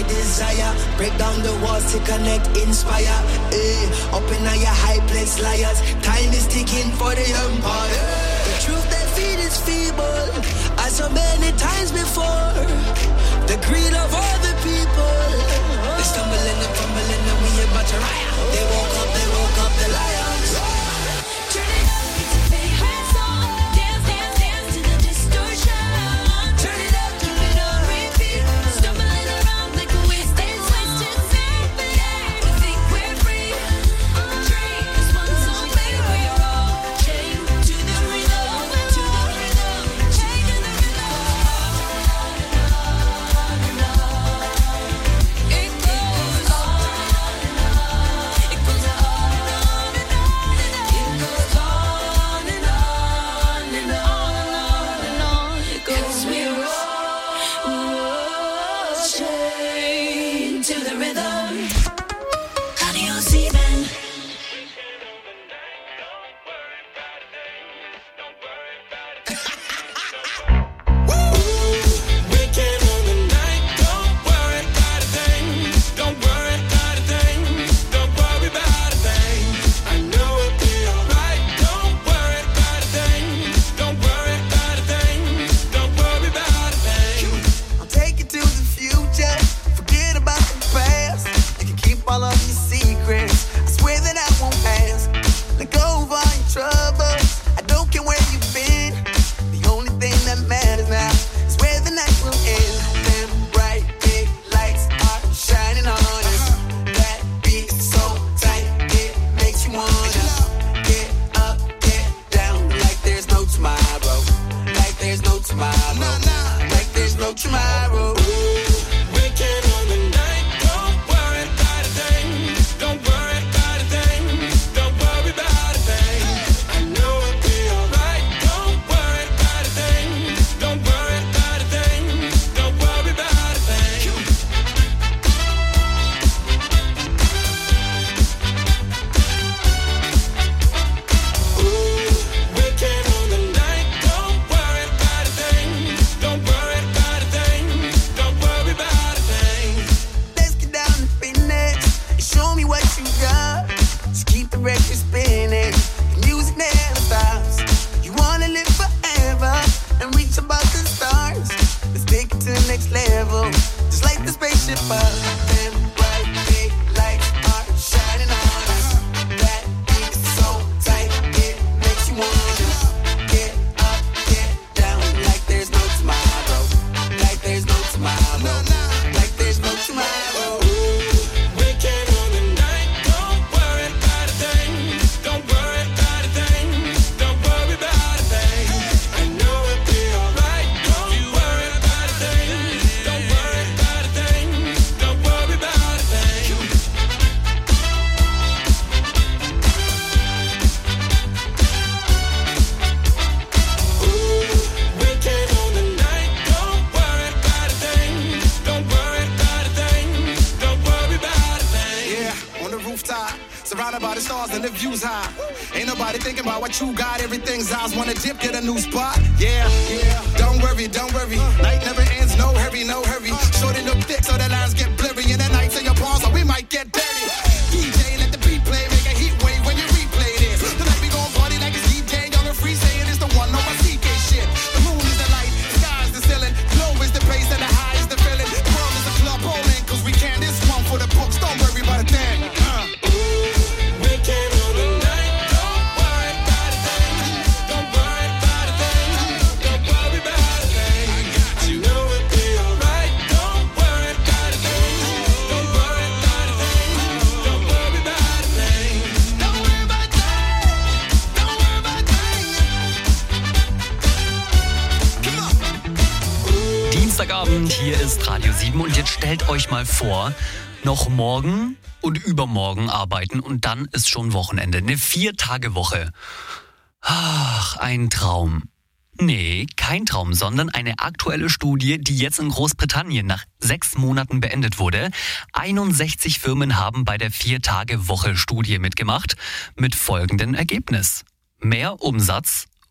my desire. Break down the walls to connect, inspire. Up in your high place, liars. Time is ticking for the empire. The truth they feed is feeble, as so many times before. The greed of all the people. They stumbling and fumbling and we about to riot. They woke up the lions. Hier ist Radio 7 und jetzt stellt euch mal vor, noch morgen und übermorgen arbeiten und dann ist schon Wochenende. Eine 4-Tage-Woche. Ach, ein Traum. Nee, kein Traum, sondern eine aktuelle Studie, die jetzt in Großbritannien nach 6 Monaten beendet wurde. 61 Firmen haben bei der 4-Tage-Woche-Studie mitgemacht, mit folgendem Ergebnis. Mehr Umsatz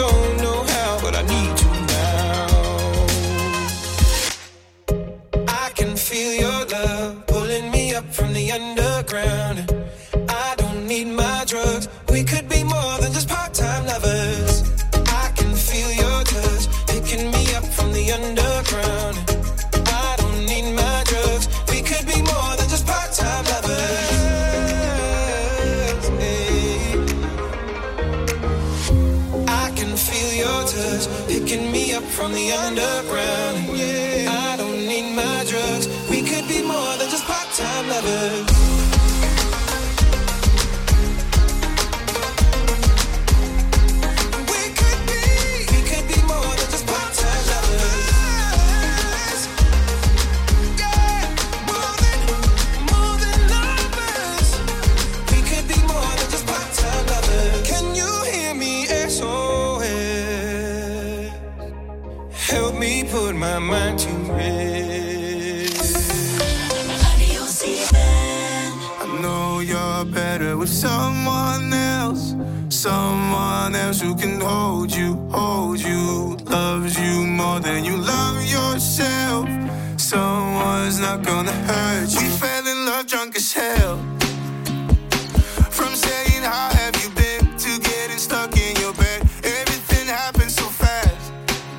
don't know how, but I need to now. I can feel your love pulling me up from the underground. I don't need my drugs. We could be more than just part-time lovers. I can feel your touch picking me up from the underground. I don't need my drugs. We could be more than just part-time lovers. I can feel your touch picking me up from the underground. I don't need my drugs. We could be more than just part-time lovers. Put my mind to rest. I know you're better with someone else who can hold you, loves you more than you love yourself. Someone's not gonna hurt you. We fell in love drunk as hell. From saying how have you been to getting stuck in your bed. Everything happened so fast.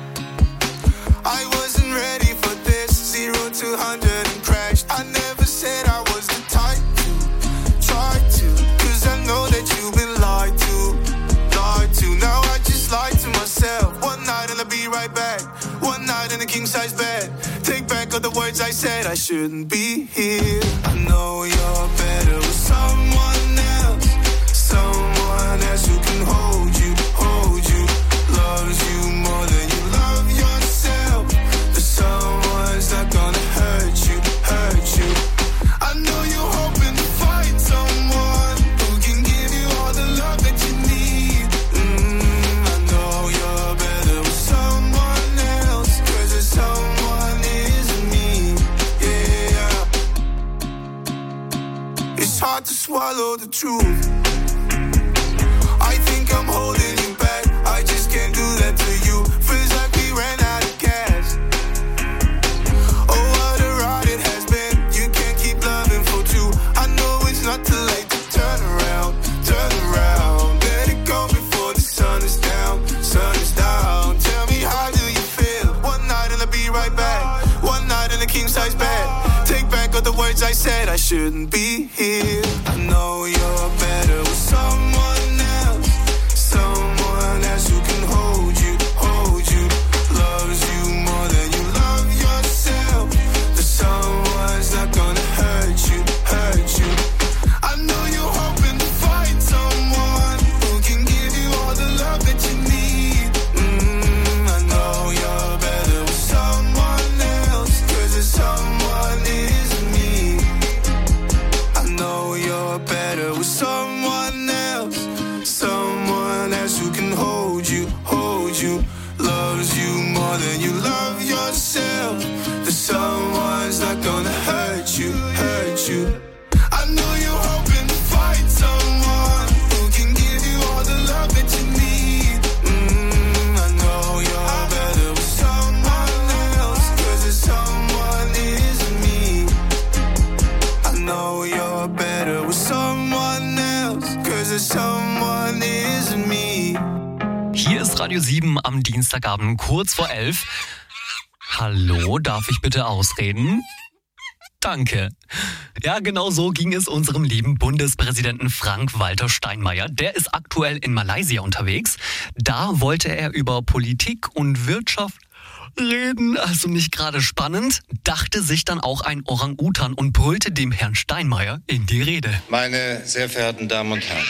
I wasn't ready for this. 0 to 100 and crashed. I never said I was the type to try to, 'cause I know that you've been lied to. Now I just lied to myself. One night and I'll be right back. One night in a king-size bed. Take back all the words I said. I shouldn't be here. I know you're better with someone else who can hold you, loves you more than you love yourself. But someone's not gonna hurt you. I know you're hoping to find someone who can give you all the love that you need. I know you're better with someone else, 'cause there's someone isn't me. Yeah. It's hard to swallow the truth. I think I'm holding you back. I just can't do that to you. Feels like we ran out of gas. Oh, what a ride it has been. You can't keep loving for two. I know it's not too late to turn around. Let it go before the sun is down. Tell me, how do you feel? One night and I'll be right back. One night in a king-size bed. Take back all the words I said. I shouldn't be here. I know you're better with someone else who can hold you, loves you more than you love yourself. But someone's not gonna hurt you. I know you're hoping to find someone who can give you all the love that you need. I know you're better with someone else, 'cause there's someone isn't me. I know you're better with someone else who can hold you, loves you more than you love yourself. That someone's not gonna hurt you. I know you're hoping to find someone who can give you all the love that you need. I know you're better with someone else, 'cause there's someone isn't me. I know you're better with someone else, 'cause there's someone isn't me. Hier ist Radio 7 am Dienstagabend, kurz vor 11. Hallo, darf ich bitte ausreden? Danke. Ja, genau so ging es unserem lieben Bundespräsidenten Frank-Walter Steinmeier. Der ist aktuell in Malaysia unterwegs. Da wollte er über Politik und Wirtschaft reden, also nicht gerade spannend, dachte sich dann auch ein Orang-Utan und brüllte dem Herrn Steinmeier in die Rede. Meine sehr verehrten Damen und Herren,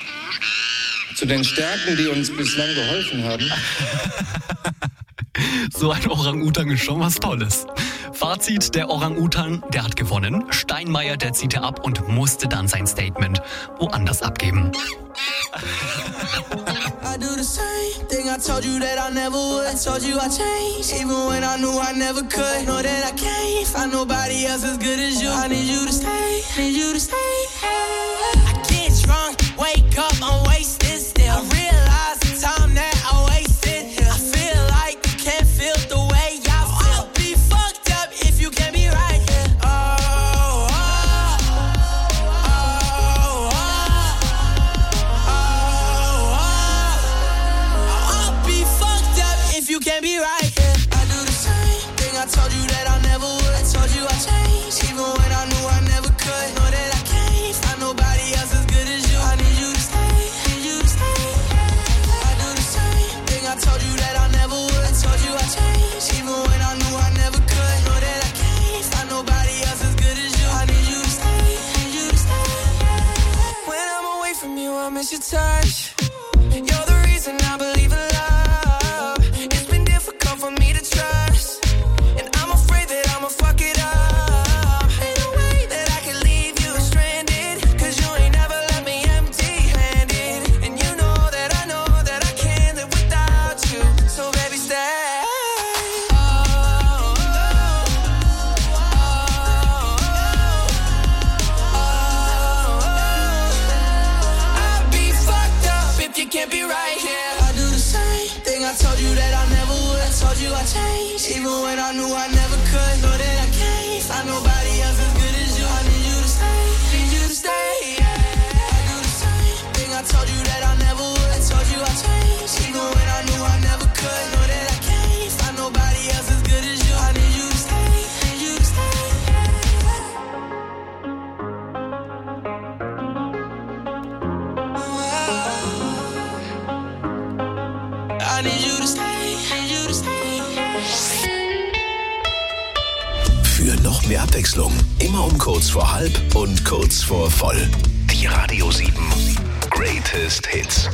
zu den Stärken, die uns bislang geholfen haben. So ein Orang-Utan ist schon was Tolles. Fazit, der Orang-Utan, der hat gewonnen. Steinmeier, der ziehte ab und musste dann sein Statement woanders abgeben. I do the same thing I told you that I never would. I told you I changed, even when I knew I never could. Know that I can't find nobody else as good as you. I need you to stay, I get drunk, wake up, I'm wasted still. I realize the time that I wasted. told you that I never would. Told you I changed, even when I knew I never could. Know that I can't find nobody else as good as you. I need you to stay, need you to stay. When I'm away from you, I miss your touch. You're the reason I believe in love. It's been difficult for me to trust, and I'm afraid that I'ma fuck it up. Ain't no way that I can leave you stranded, 'cause you ain't never left me empty-handed. And you know that I can't live without you. So baby, stay. I'd be fucked up if you can't be right here. I do the same thing I told you that I never would. I told you I changed, even when I knew I never could. Know that I can't find nobody else as good as you. I need you to stay, need you to stay. I do the same thing I told you that I never would. I told you I changed, even when I knew I never could. Know that I can't find nobody else as good as you. I need you to stay, need you to stay. I need you to stay, need you to stay. Für noch mehr Abwechslung, immer um kurz vor halb und kurz vor voll. Die Radio 7 Greatest Hits.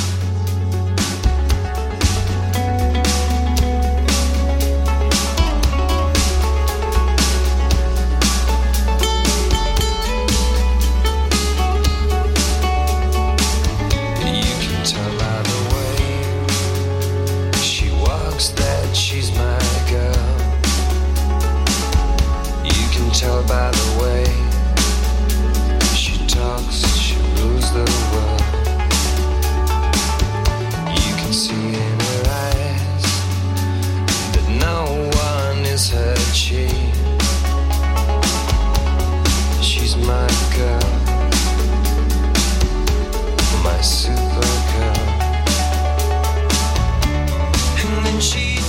You can tell by the way she walks that she's my girl. You can tell by the way she talks, she rules the world. You can see in her eyes that no one is her chief. She's my girl, my super girl. And then she